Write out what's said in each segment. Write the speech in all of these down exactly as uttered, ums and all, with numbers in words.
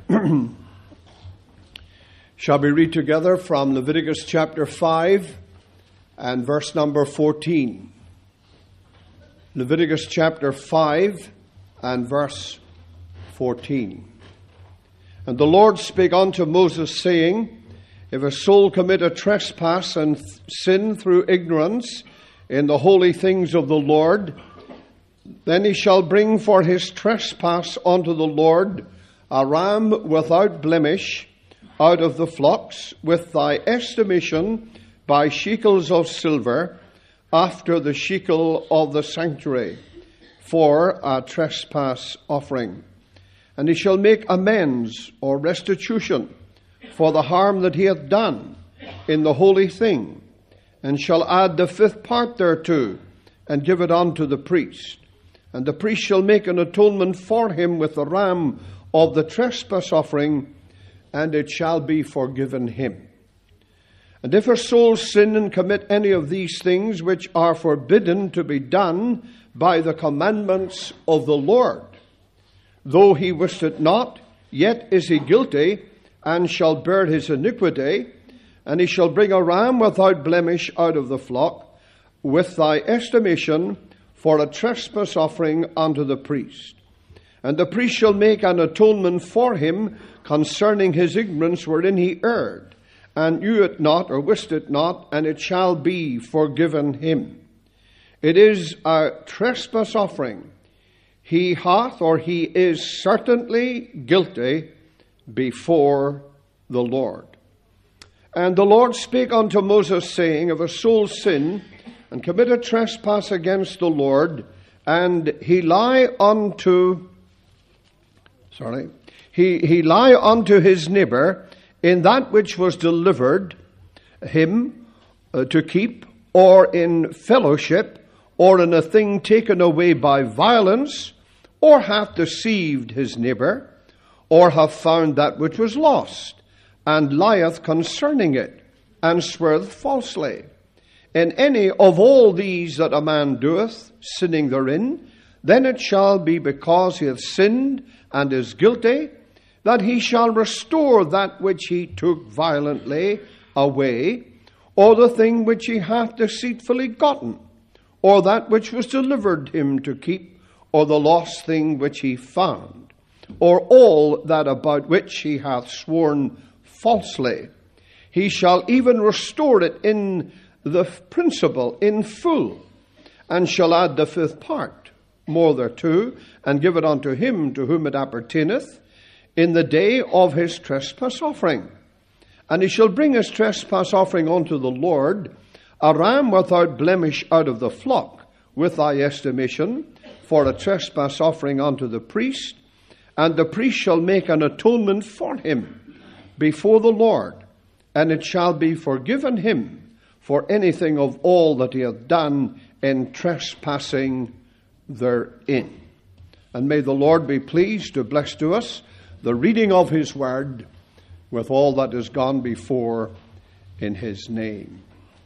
Shall we read together from Leviticus chapter five and verse number fourteen? Leviticus chapter five and verse fourteen. And the Lord spake unto Moses, saying, If a soul commit a trespass and th- sin through ignorance in the holy things of the Lord, then he shall bring for his trespass unto the Lord a ram without blemish out of the flocks, with thy estimation by shekels of silver, after the shekel of the sanctuary, for a trespass offering. And he shall make amends or restitution for the harm that he hath done in the holy thing, and shall add the fifth part thereto, and give it unto the priest. And the priest shall make an atonement for him with the ram of the trespass offering, and it shall be forgiven him. And if a soul sin and commit any of these things which are forbidden to be done by the commandments of the Lord, though he wist it not, yet is he guilty, and shall bear his iniquity, and he shall bring a ram without blemish out of the flock, with thy estimation, for a trespass offering unto the priest. And the priest shall make an atonement for him concerning his ignorance wherein he erred, and knew it not, or wist it not, and it shall be forgiven him. It is a trespass offering. He hath, or he is certainly guilty before the Lord. And the Lord spake unto Moses, saying, If a soul sin and commit a trespass against the Lord, and he lie unto, sorry, he, he lie unto his neighbor in that which was delivered him uh, to keep, or in fellowship, or in a thing taken away by violence, or hath deceived his neighbor, or hath found that which was lost, and lieth concerning it, and sweareth falsely. In any of all these that a man doeth, sinning therein, then it shall be because he hath sinned and is guilty, that he shall restore that which he took violently away, or the thing which he hath deceitfully gotten, or that which was delivered him to keep, or the lost thing which he found, or all that about which he hath sworn falsely. He shall even restore it in the principal, in full, and shall add the fifth part more thereto, and give it unto him to whom it appertaineth, in the day of his trespass offering. And he shall bring his trespass offering unto the Lord, a ram without blemish out of the flock, with thy estimation, for a trespass offering unto the priest. And the priest shall make an atonement for him before the Lord, and it shall be forgiven him for anything of all that he hath done in trespassing therein. And may the Lord be pleased to bless to us the reading of his word, with all that has gone before in his name.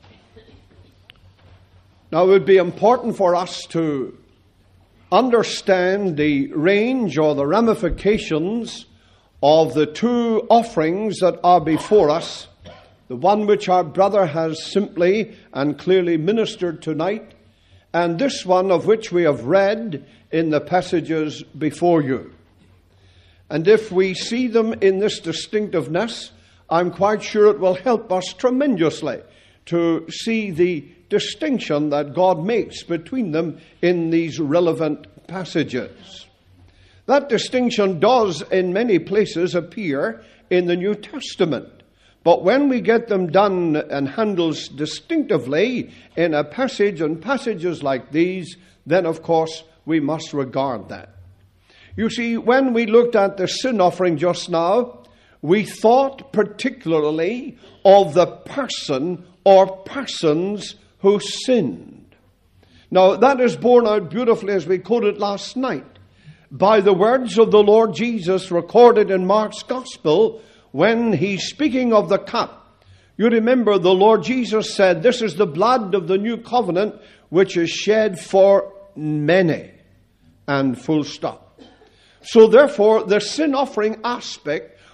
Now, it would be important for us to understand the range or the ramifications of the two offerings that are before us, the one which our brother has simply and clearly ministered tonight, and this one of which we have read in the passages before you. And if we see them in this distinctiveness, I'm quite sure it will help us tremendously to see the distinction that God makes between them in these relevant passages. That distinction does in many places appear in the New Testament. But when we get them done and handled distinctively in a passage and passages like these, then of course we must regard that. You see, when we looked at the sin offering just now, we thought particularly of the person or persons who sinned. Now, that is borne out beautifully, as we quoted last night, by the words of the Lord Jesus recorded in Mark's Gospel when he's speaking of the cup. You remember the Lord Jesus said, "This is the blood of the new covenant which is shed for many," and full stop. So therefore, the sin offering aspect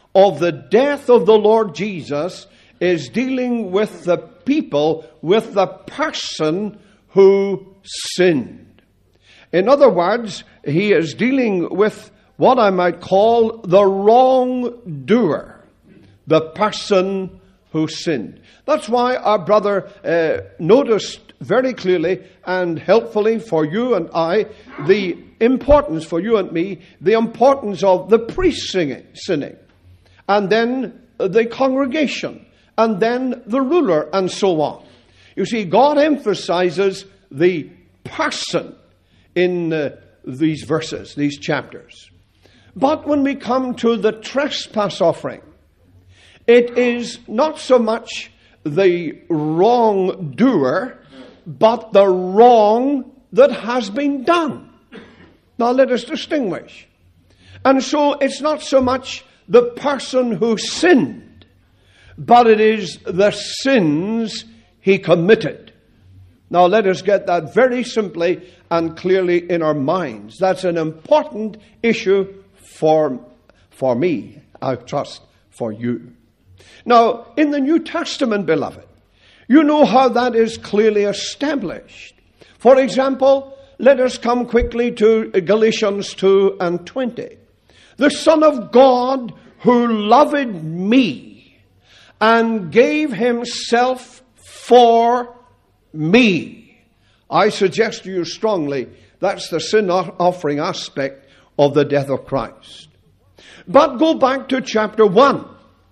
of the death of the Lord Jesus is dealing with the people, with the person who sinned. In other words, he is dealing with what I might call the wrongdoer, the person who sinned. That's why our brother uh, noticed very clearly and helpfully for you and I the importance for you and me, the importance of the priest singing, sinning, and then the congregation, and then the ruler, and so on. You see, God emphasizes the person in uh, these verses, these chapters. But when we come to the trespass offering, it is not so much the wrongdoer, but the wrong that has been done. Now let us distinguish. And so it's not so much the person who sinned, but it is the sins he committed. Now let us get that very simply and clearly in our minds. That's an important issue for, for me, I trust, for you. Now, in the New Testament, beloved, you know how that is clearly established. For example, let us come quickly to Galatians two and twenty. The Son of God who loved me and gave himself for me. I suggest to you strongly that's the sin offering aspect of the death of Christ. But go back to chapter one.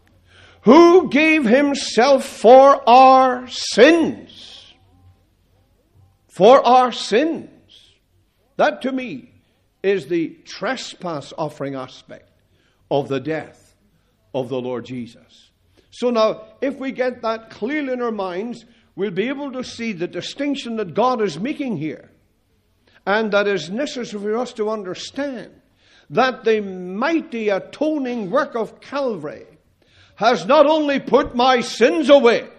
Who gave himself for our sins? For our sins. That to me is the trespass offering aspect of the death of the Lord Jesus. So now, if we get that clearly in our minds, we'll be able to see the distinction that God is making here. And that is necessary for us to understand that the mighty atoning work of Calvary has not only put my sins away,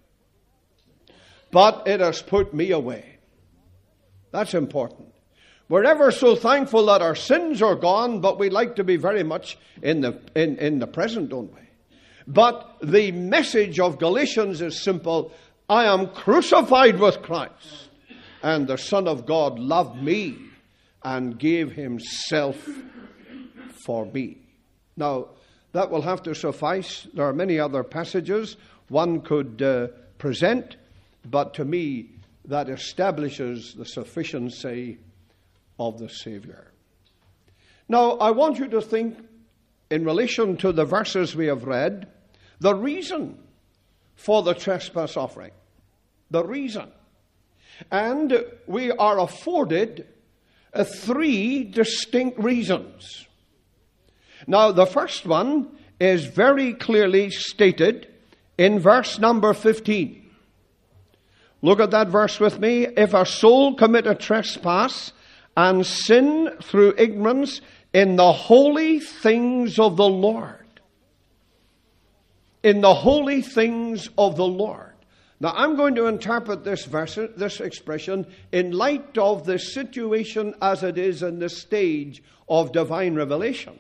but it has put me away. That's important. We're ever so thankful that our sins are gone, but we like to be very much in the, in, in the present, don't we? But the message of Galatians is simple. I am crucified with Christ, and the Son of God loved me and gave himself for me. Now, that will have to suffice. There are many other passages one could uh, present, but to me, that establishes the sufficiency of the Savior. Now, I want you to think, in relation to the verses we have read, the reason for the trespass offering. The reason. And we are afforded uh, three distinct reasons. Now, the first one is very clearly stated in verse number fifteen. Look at that verse with me. If a soul commit a trespass and sin through ignorance in the holy things of the Lord. In the holy things of the Lord. Now, I'm going to interpret this verse, this expression, in light of the situation as it is in the stage of divine revelation.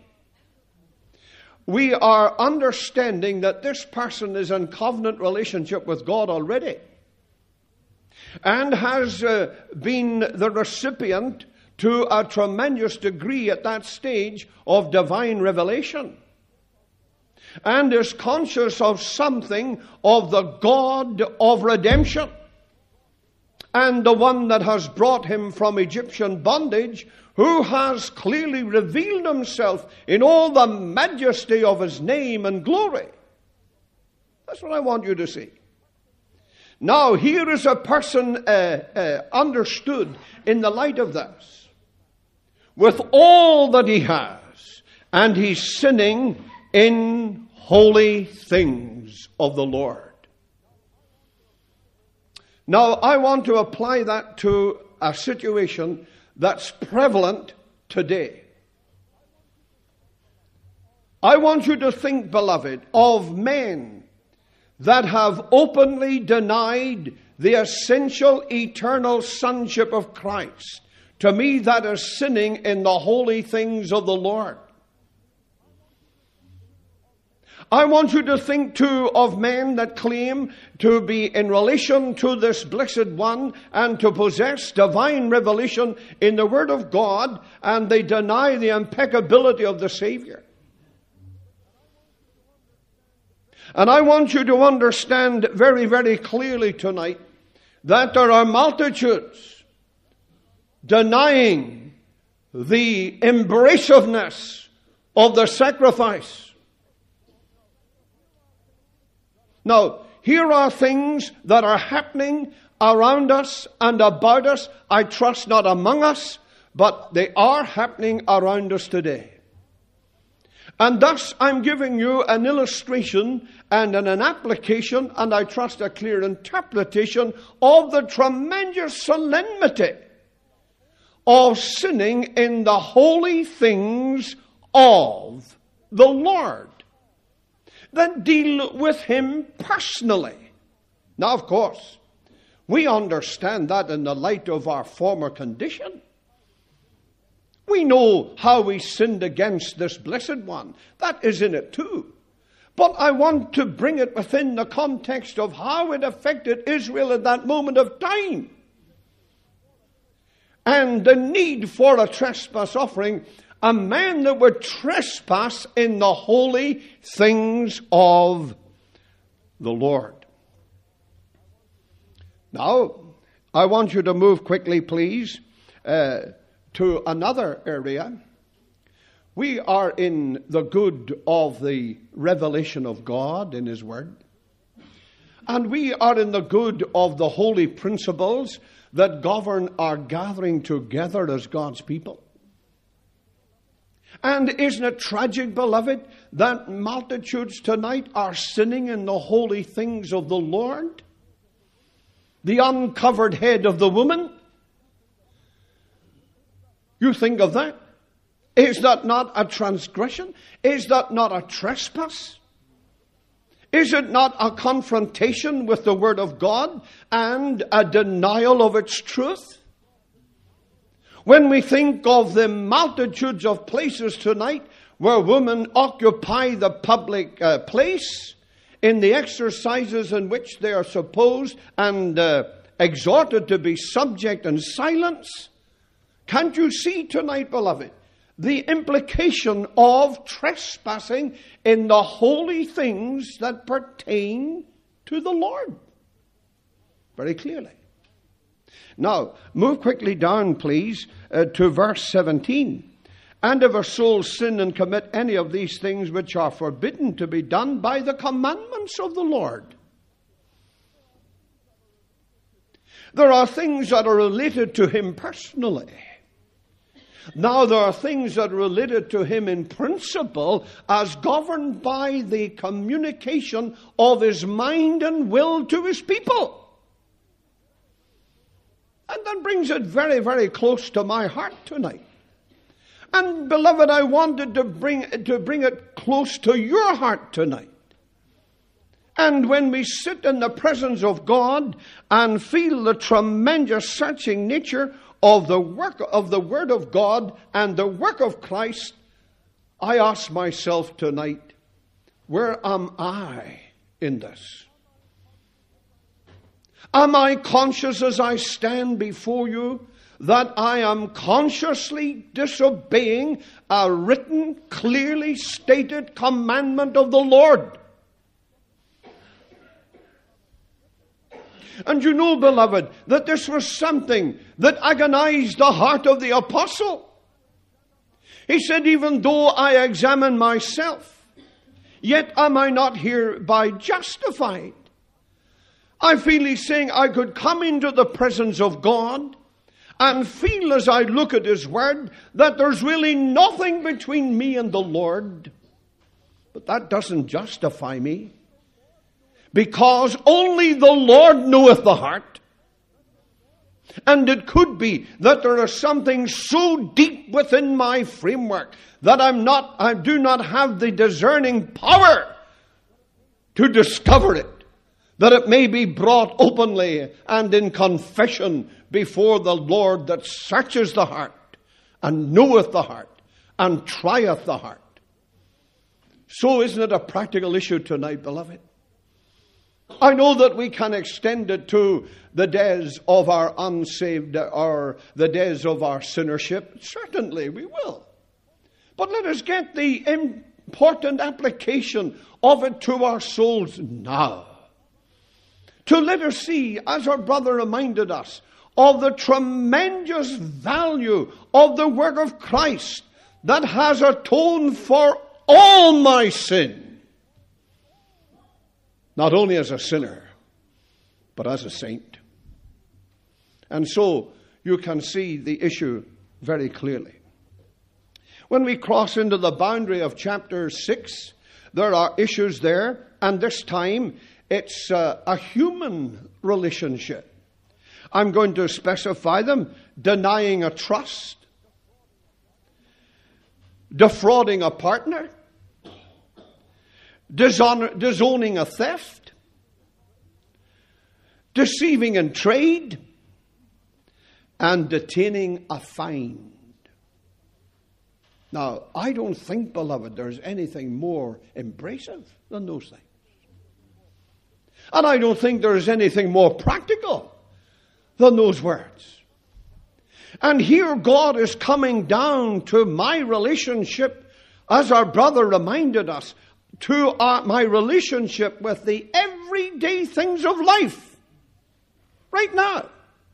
We are understanding that this person is in covenant relationship with God already and has uh, been the recipient to a tremendous degree at that stage of divine revelation and is conscious of something of the God of redemption and the one that has brought him from Egyptian bondage, who has clearly revealed himself in all the majesty of his name and glory. That's what I want you to see. Now, here is a person uh, uh, understood in the light of this, with all that he has, and he's sinning in holy things of the Lord. Now, I want to apply that to a situation that's prevalent today. I want you to think, beloved, of men that have openly denied the essential eternal sonship of Christ. To me, that is sinning in the holy things of the Lord. I want you to think too of men that claim to be in relation to this blessed one and to possess divine revelation in the Word of God, and they deny the impeccability of the Savior. And I want you to understand very, very clearly tonight that there are multitudes denying the embraciveness of the sacrifice. Now, here are things that are happening around us and about us. I trust not among us, but they are happening around us today. And thus, I'm giving you an illustration and an, an application, and I trust a clear interpretation of the tremendous solemnity of sinning in the holy things of the Lord that deal with Him personally. Now, of course, we understand that in the light of our former condition. We know how we sinned against this blessed one. That is in it too. But I want to bring it within the context of how it affected Israel at that moment of time. And the need for a trespass offering. A man that would trespass in the holy things of the Lord. Now, I want you to move quickly, please, uh, to another area. We are in the good of the revelation of God in His Word. And we are in the good of the holy principles that govern our gathering together as God's people. And isn't it tragic, beloved, that multitudes tonight are sinning in the holy things of the Lord? The uncovered head of the woman? You think of that. Is that not a transgression? Is that not a trespass? Is it not a confrontation with the Word of God and a denial of its truth? When we think of the multitudes of places tonight where women occupy the public uh, place in the exercises in which they are supposed and uh, exhorted to be subject and silence, can't you see tonight, beloved, the implication of trespassing in the holy things that pertain to the Lord? Very clearly. Now, move quickly down, please, uh, to verse seventeen. And if a soul sin and commit any of these things which are forbidden to be done by the commandments of the Lord. There are things that are related to Him personally. Now, there are things that are related to Him in principle as governed by the communication of His mind and will to His people. And that brings it very, very close to my heart tonight. And beloved, I wanted to bring, to bring it close to your heart tonight. And when we sit in the presence of God and feel the tremendous searching nature of the work of the Word of God and the work of Christ, I ask myself tonight, where am I in this? Am I conscious as I stand before you that I am consciously disobeying a written, clearly stated commandment of the Lord? And you know, beloved, that this was something that agonized the heart of the apostle. He said, even though I examine myself, yet am I not hereby justified. I feel he's saying I could come into the presence of God and feel as I look at His Word that there's really nothing between me and the Lord. But that doesn't justify me. Because only the Lord knoweth the heart. And it could be that there is something so deep within my framework that I'm not, I do not have the discerning power to discover it. That it may be brought openly and in confession before the Lord that searches the heart and knoweth the heart and trieth the heart. So isn't it a practical issue tonight, beloved? I know that we can extend it to the days of our unsaved or the days of our sinnership. Certainly we will. But let us get the important application of it to our souls now. To let us see, as our brother reminded us, of the tremendous value of the work of Christ that has atoned for all my sin. Not only as a sinner, but as a saint. And so you can see the issue very clearly. When we cross into the boundary of chapter six, there are issues there, and this time it's uh, a human relationship. I'm going to specify them: denying a trust, defrauding a partner, dishonor, disowning a theft, deceiving in trade, and detaining a fine. Now, I don't think, beloved, there's anything more embracive than those things. And I don't think there's anything more practical than those words. And here God is coming down to my relationship, as our brother reminded us, to our, my relationship with the everyday things of life. Right now.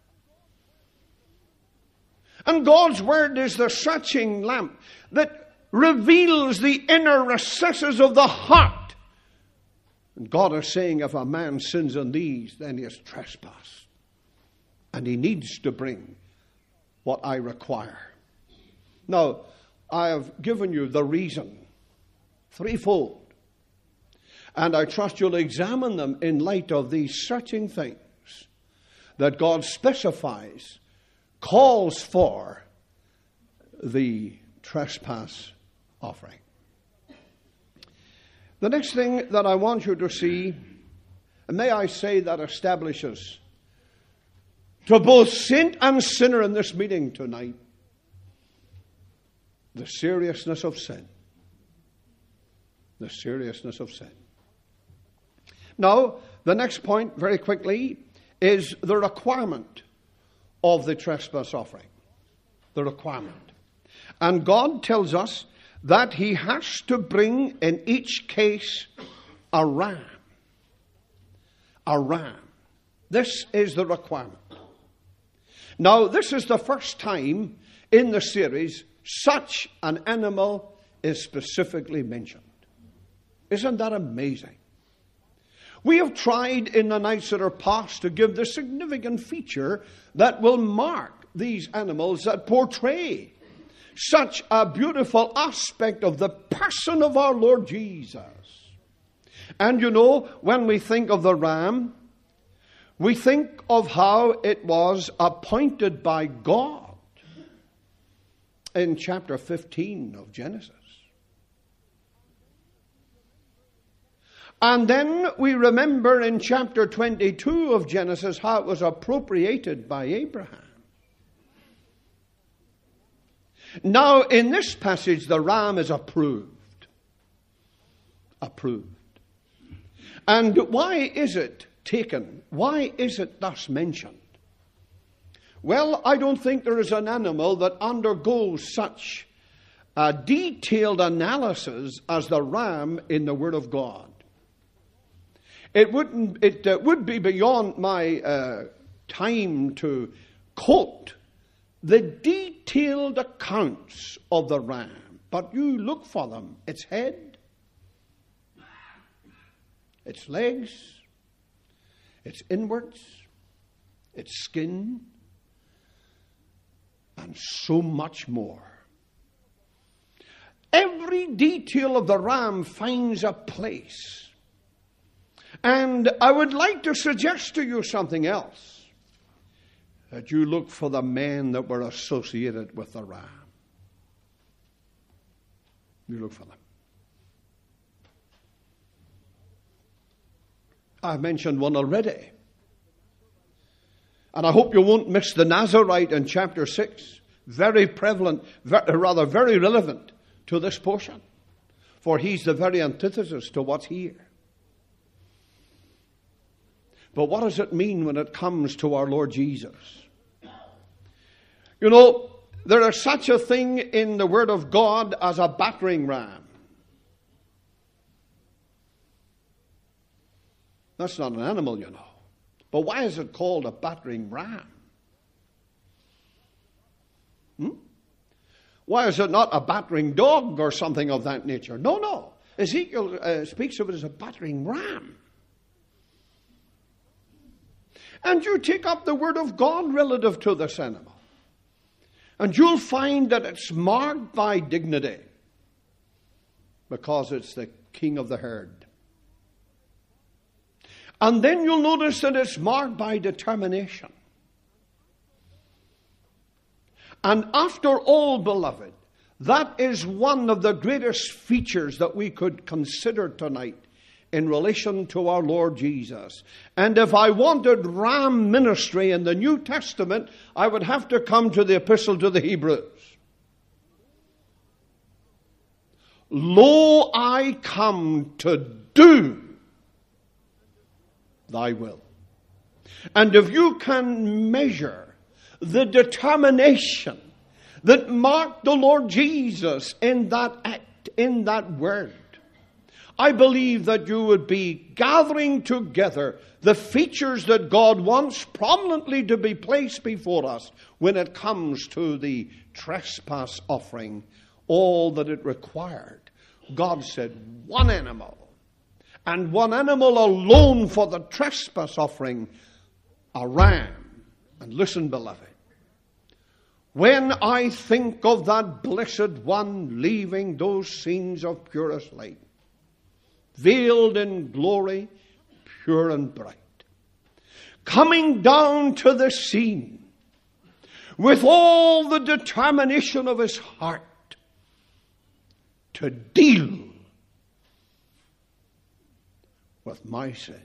And God's word is the searching lamp that reveals the inner recesses of the heart. And God is saying, if a man sins in these, then he has trespassed. And he needs to bring what I require. Now, I have given you the reason, threefold. And I trust you'll examine them in light of these searching things that God specifies, calls for the trespass offering. The next thing that I want you to see, and may I say that establishes to both saint and sinner in this meeting tonight, the seriousness of sin. The seriousness of sin. Now, the next point, very quickly, is the requirement of the trespass offering. The requirement. And God tells us that he has to bring in each case a ram. A ram. This is the requirement. Now, this is the first time in the series such an animal is specifically mentioned. Isn't that amazing? We have tried in the nights that are past to give the significant feature that will mark these animals that portray such a beautiful aspect of the person of our Lord Jesus. And you know, when we think of the ram, we think of how it was appointed by God in chapter fifteen of Genesis. And then we remember in chapter twenty-two of Genesis how it was appropriated by Abraham. Now, in this passage, the ram is approved. Approved. And why is it taken? Why is it thus mentioned? Well, I don't think there is an animal that undergoes such a detailed analysis as the ram in the Word of God. It wouldn't. It uh, would be beyond my uh, time to quote the detailed accounts of the ram, but you look for them. Its head, its legs, its inwards, its skin, and so much more. Every detail of the ram finds a place. And I would like to suggest to you something else. That you look for the men that were associated with the ram. You look for them. I've mentioned one already. And I hope you won't miss the Nazarite in chapter six. Very prevalent, very, rather very relevant to this portion. for he's the very antithesis to what's here. But what does it mean when it comes to our Lord Jesus? You know, there is such a thing in the Word of God as a battering ram. That's not an animal, you know. But why is it called a battering ram? Hmm? Why is it not a battering dog or something of that nature? No, no. Ezekiel uh, speaks of it as a battering ram. And you take up the Word of God relative to this animal, and you'll find that it's marked by dignity because it's the king of the herd. And then you'll notice that it's marked by determination. And after all, beloved, that is one of the greatest features that we could consider tonight in relation to our Lord Jesus. And if I wanted ram ministry in the New Testament, I would have to come to the Epistle to the Hebrews. Lo, I come to do thy will. And if you can measure the determination that marked the Lord Jesus in that act, in that word, I believe that you would be gathering together the features that God wants prominently to be placed before us when it comes to the trespass offering, all that it required. God said one animal, and one animal alone for the trespass offering, a ram. And listen, beloved, when I think of that blessed one leaving those scenes of purest light, veiled in glory, pure and bright, coming down to the scene with all the determination of his heart to deal with my sin.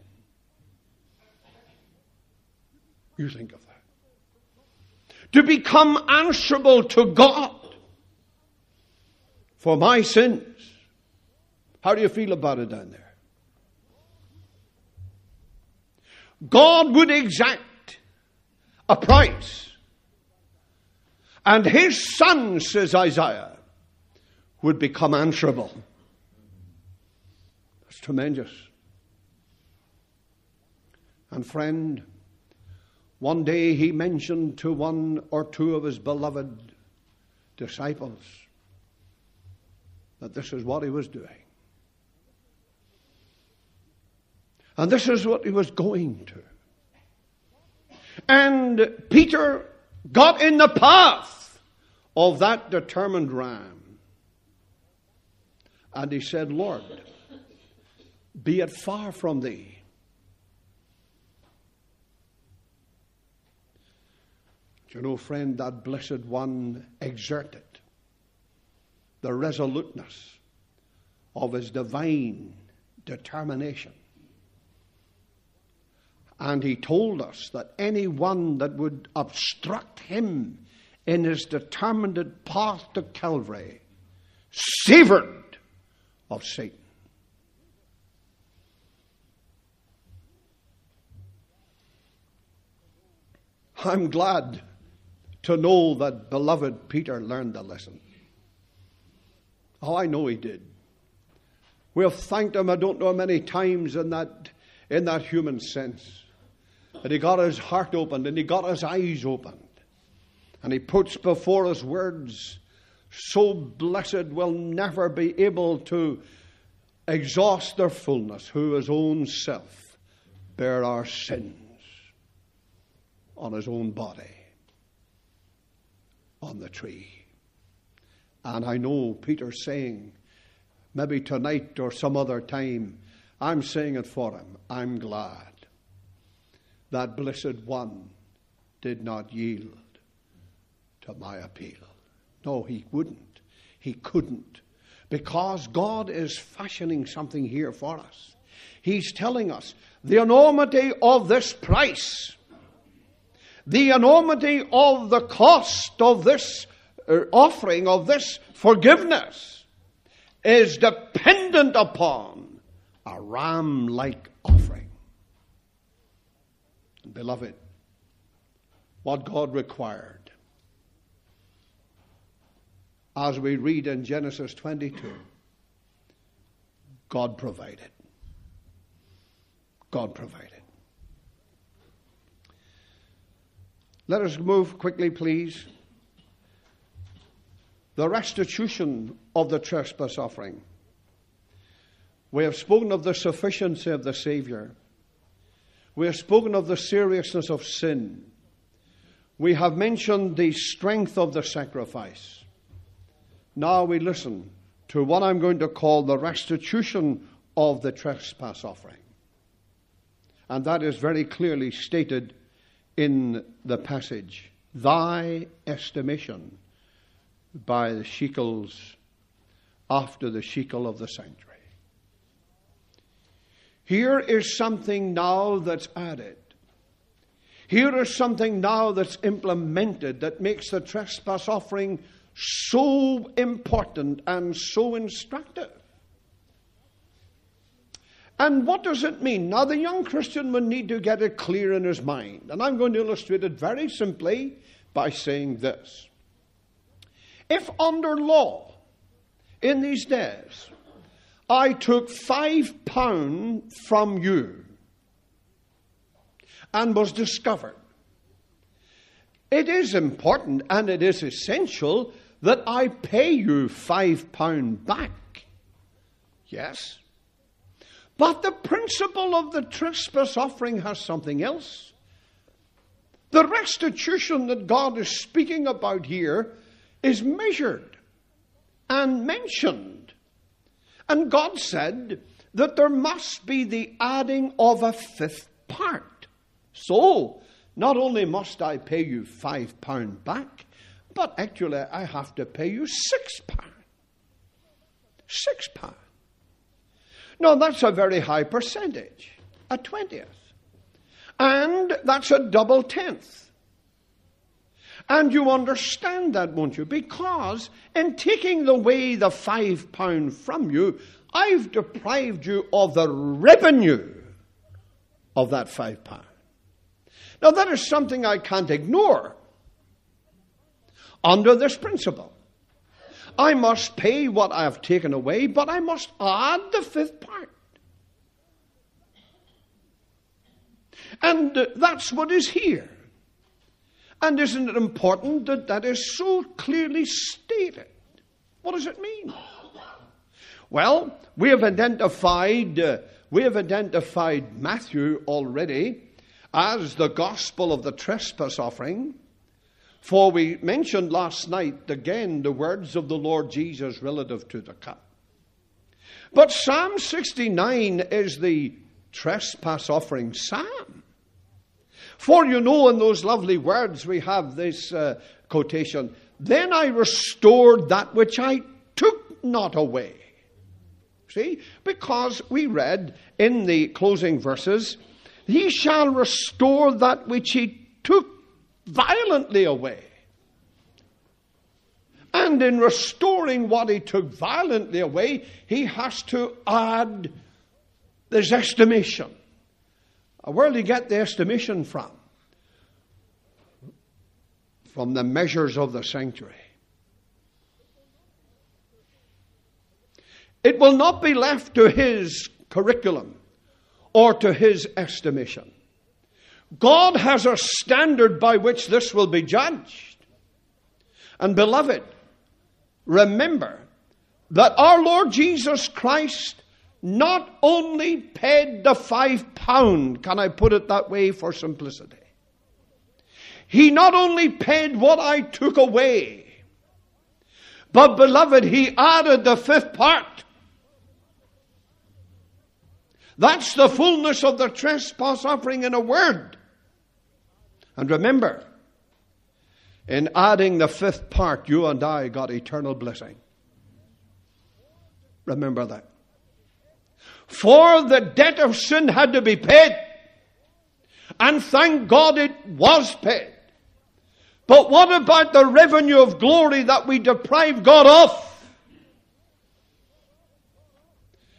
You think of that. To become answerable to God for my sins. How do you feel about it down there? God would exact a price. And his son, says Isaiah, would become answerable. That's tremendous. And friend, one day he mentioned to one or two of his beloved disciples that this is what he was doing. And this is what he was going to. And Peter got in the path of that determined ram. And he said, Lord, be it far from thee. Do you know, friend, that blessed one exerted the resoluteness of his divine determination. And he told us that anyone that would obstruct him in his determined path to Calvary savored of Satan. I'm glad to know that beloved Peter learned the lesson. Oh, I know he did. We have thanked him, I don't know how many times in that, in that human sense. And he got his heart opened and he got his eyes opened. And he puts before us words so blessed we'll never be able to exhaust their fullness, who his own self bare our sins on his own body on the tree. And I know Peter's saying, maybe tonight or some other time, I'm saying it for him, I'm glad that blessed one did not yield to my appeal. No, he wouldn't. He couldn't. Because God is fashioning something here for us. He's telling us the enormity of this price, the enormity of the cost of this uh, offering, of this forgiveness, is dependent upon a ram-like offering. Beloved, what God required, as we read in Genesis twenty-two, God provided. God provided. Let us move quickly, please. The restitution of the trespass offering. We have spoken of the sufficiency of the Savior. We have spoken of the seriousness of sin. We have mentioned the strength of the sacrifice. Now we listen to what I'm going to call the restitution of the trespass offering. And that is very clearly stated in the passage. Thy estimation by the shekels after the shekel of the sanctuary. Here is something now that's added. Here is something now that's implemented that makes the trespass offering so important and so instructive. And what does it mean? Now, the young Christian will need to get it clear in his mind. And I'm going to illustrate it very simply by saying this. If under law, in these days, I took five pounds from you and was discovered, it is important and it is essential that I pay you five pounds back. Yes. But the principle of the trespass offering has something else. The restitution that God is speaking about here is measured and mentioned. And God said that there must be the adding of a fifth part. So, not only must I pay you five pounds back, but actually I have to pay you six pounds. Six pounds. Now, that's a very high percentage, a twentieth. And that's a double tenth. And you understand that, won't you? Because in taking away the five pounds from you, I've deprived you of the revenue of that five pounds. Now, that is something I can't ignore under this principle. I must pay what I have taken away, but I must add the fifth part. And uh, that's what is here. And isn't it important that that is so clearly stated? What does it mean? Well, we have identified uh, we have identified Matthew already as the gospel of the trespass offering. For we mentioned last night again the words of the Lord Jesus relative to the cup. But Psalm sixty-nine is the trespass offering psalm. For you know, in those lovely words we have this uh, quotation, then I restored that which I took not away. See, because we read in the closing verses, he shall restore that which he took violently away. And in restoring what he took violently away, he has to add this estimation. Where do you get the estimation from? From the measures of the sanctuary. It will not be left to his curriculum or to his estimation. God has a standard by which this will be judged. And beloved, remember that our Lord Jesus Christ not only paid the five pound, can I put it that way for simplicity? He not only paid what I took away, but beloved, he added the fifth part. That's the fullness of the trespass offering in a word. And remember, in adding the fifth part, you and I got eternal blessing. Remember that. For the debt of sin had to be paid. And thank God it was paid. But what about the revenue of glory that we deprived God of?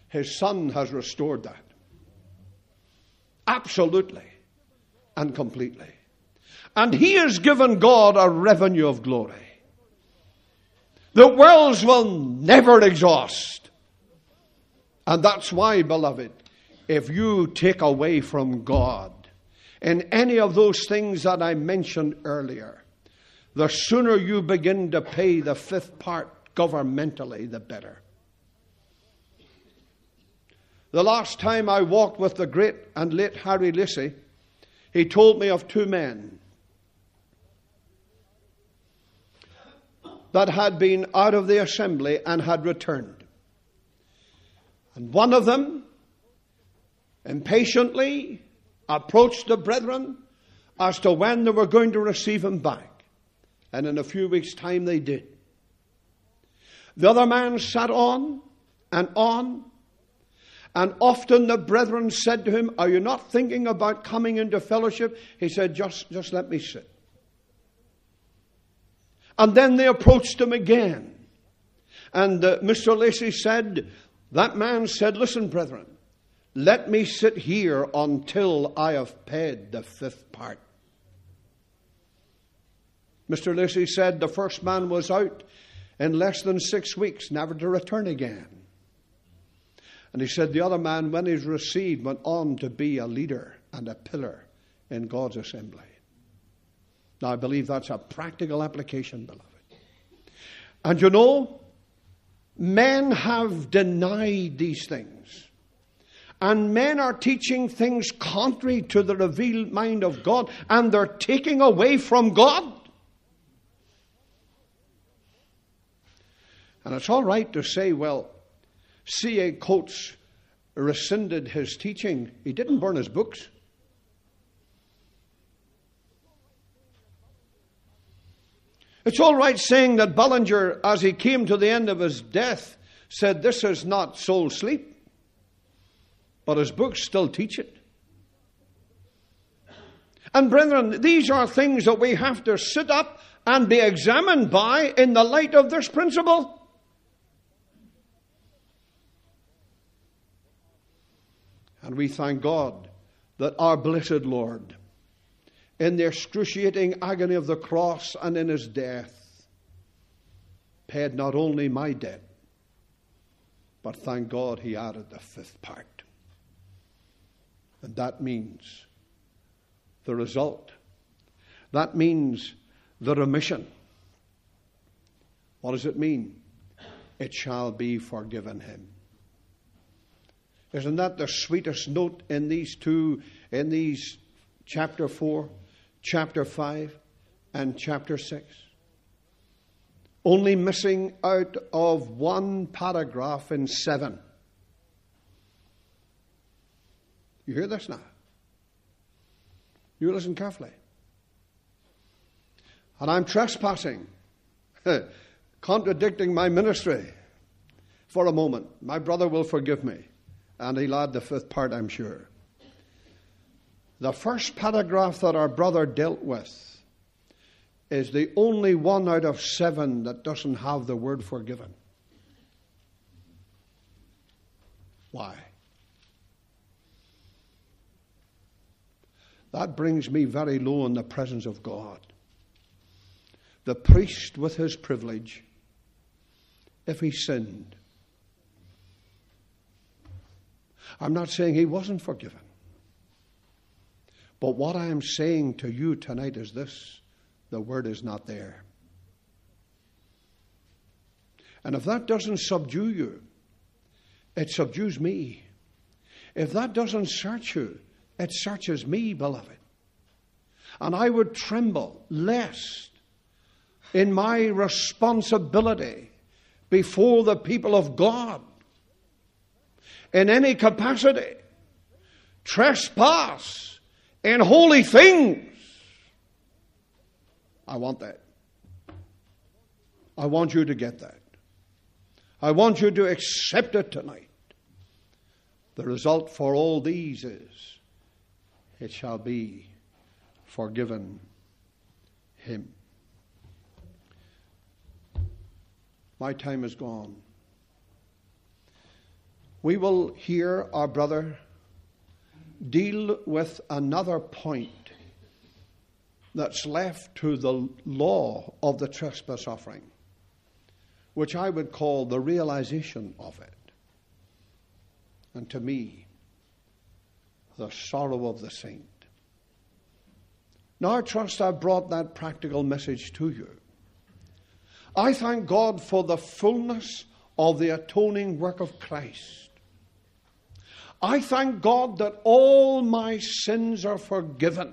His Son has restored that. Absolutely and completely. And He has given God a revenue of glory. The wells will never exhaust. And that's why, beloved, if you take away from God in any of those things that I mentioned earlier, the sooner you begin to pay the fifth part governmentally, the better. The last time I walked with the great and late Harry Lacey, he told me of two men that had been out of the assembly and had returned. And one of them impatiently approached the brethren as to when they were going to receive him back. And in a few weeks' time they did. The other man sat on and on. And often the brethren said to him, "Are you not thinking about coming into fellowship?" He said, just, just let me sit. And then they approached him again. And uh, Mister Lacey said, that man said, "Listen, brethren, let me sit here until I have paid the fifth part." Mister Lacey said the first man was out in less than six weeks, never to return again. And he said the other man, when he's received, went on to be a leader and a pillar in God's assembly. Now, I believe that's a practical application, beloved. And you know, men have denied these things. And men are teaching things contrary to the revealed mind of God. And they're taking away from God. And it's all right to say, well, C A Coates rescinded his teaching. He didn't burn his books. It's all right saying that Bullinger, as he came to the end of his death, said this is not soul sleep. But his books still teach it. And brethren, these are things that we have to sit up and be examined by in the light of this principle. And we thank God that our blessed Lord, in the excruciating agony of the cross and in his death, paid not only my debt, but thank God he added the fifth part. And that means the result. That means the remission. What does it mean? It shall be forgiven him. Isn't that the sweetest note in these two, in these chapter four, chapter five, and chapter six? Only missing out of one paragraph in seven. You hear this now? You listen carefully. And I'm trespassing, contradicting my ministry for a moment. My brother will forgive me. And he'll add the fifth part, I'm sure. The first paragraph that our brother dealt with is the only one out of seven that doesn't have the word forgiven. Why? That brings me very low in the presence of God. The priest with his privilege, if he sinned, I'm not saying he wasn't forgiven. But what I am saying to you tonight is this: the word is not there. And if that doesn't subdue you, it subdues me. If that doesn't search you, it searches me, beloved. And I would tremble lest in my responsibility before the people of God, in any capacity, trespass in holy things. I want that. I want you to get that. I want you to accept it tonight. The result for all these is, it shall be forgiven him. My time is gone. we will hear our brother deal with another point that's left to the law of the trespass offering, which I would call the realization of it. And to me, the sorrow of the saint. Now I trust I've brought that practical message to you. I thank God for the fullness of the atoning work of Christ. I thank God that all my sins are forgiven.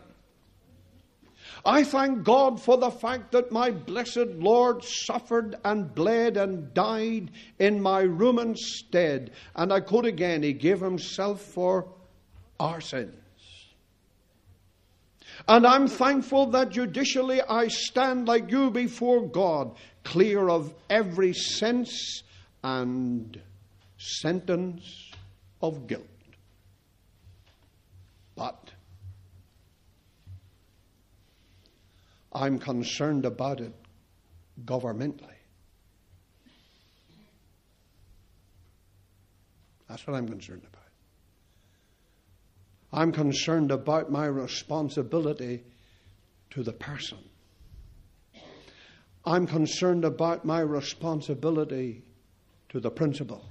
I thank God for the fact that my blessed Lord suffered and bled and died in my room instead. And I quote again, He gave Himself for our sins. And I'm thankful that judicially I stand like you before God, clear of every sense and sentence of guilt. But I'm concerned about it governmentally. That's what I'm concerned about. I'm concerned about my responsibility to the person. I'm concerned about my responsibility to the principles.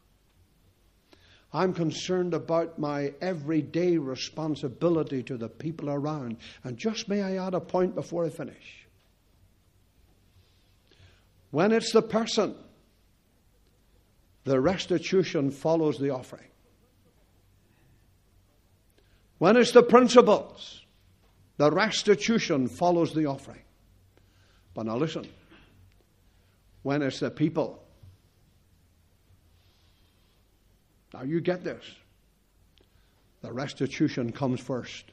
I'm concerned about my everyday responsibility to the people around. And just may I add a point before I finish. When it's the person, the restitution follows the offering. When it's the principles, the restitution follows the offering. But now listen, when it's the people, now you get this, the restitution comes first.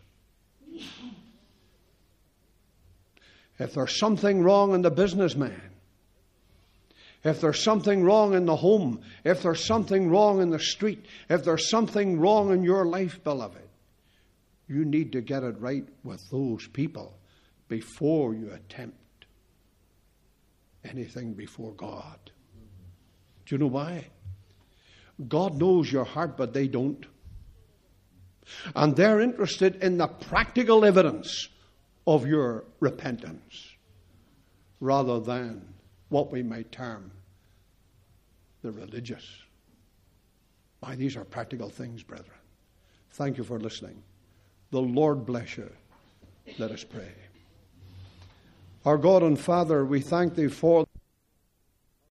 If there's something wrong in the businessman, if there's something wrong in the home, if there's something wrong in the street, if there's something wrong in your life, beloved, you need to get it right with those people before you attempt anything before God. Do you know why? God knows your heart, but they don't. And they're interested in the practical evidence of your repentance rather than what we might term the religious. Why, these are practical things, brethren. Thank you for listening. The Lord bless you. Let us pray. Our God and Father, we thank Thee for